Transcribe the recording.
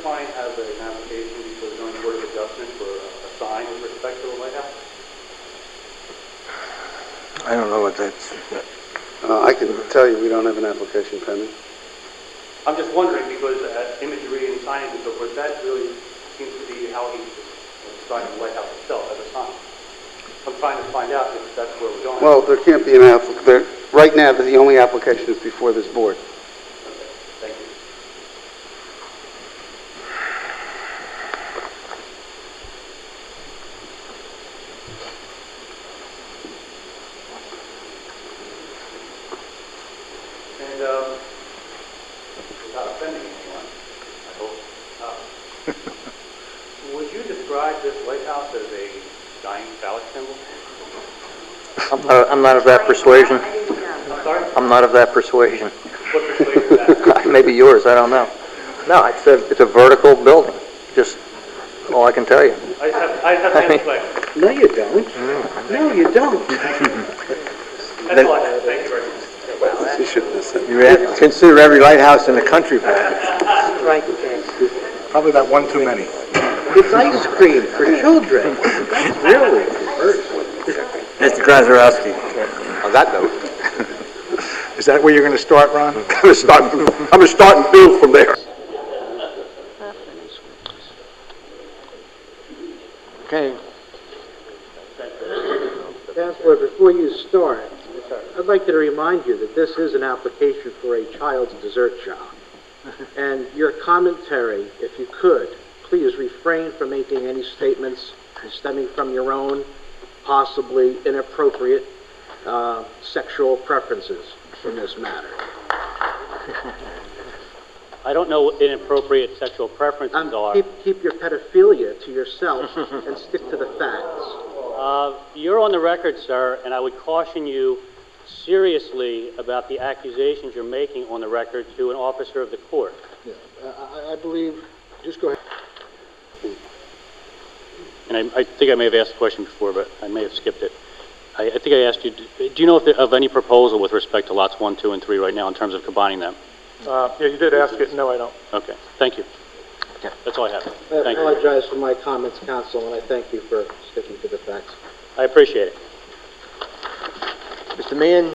client has an application before the zoning board of adjustment for a sign with respect to the lighthouse? I don't know what that's... I can tell you we don't have an application pending. I'm just wondering because imagery and signage and so forth, that really seems to be how he's designing the lighthouse itself as a sign. I'm trying to find out if that's where we're going. Well, there can't be an application. Right now, the only application is before this board. Okay, thank you. And without offending anyone, I hope, would you describe this lighthouse as a giant phallic symbol? I'm not of that persuasion. I'm sorry? I'm not of that persuasion. What persuasion is that? Maybe yours, I don't know. No, it's a vertical building. Just all I can tell you. I just have to answer the question. No, you don't. No, you don't. That's all I have. Thank you very much. You shouldn't have said. You have to consider every lighthouse in the country, Brad. Right. Probably that one too many. It's ice cream for children. That's really Mr. Krasarowski. On that note, is that where you're going to start, Ron? I'm going to start and build from there. Okay. Counselor, before you start, I'd like to remind you that this is an application for a child's dessert shop. And your commentary, if you could, please refrain from making any statements stemming from your own, possibly inappropriate sexual preferences in this matter. I don't know what inappropriate sexual preferences are. Keep your pedophilia to yourself and stick to the facts. You're on the record, sir, and I would caution you seriously about the accusations you're making on the record to an officer of the court. Yeah, I believe, just go ahead. And I think I may have asked the question before, but I may have skipped it. I think I asked you, do you know of any proposal with respect to lots 1, 2, and 3 right now in terms of combining them? Yeah, you did ask it. No, I don't. Okay, thank you. That's all I have. I Thank you. apologize for my comments, counsel, and I thank you for sticking to the facts. I appreciate it. Mr. Meehan?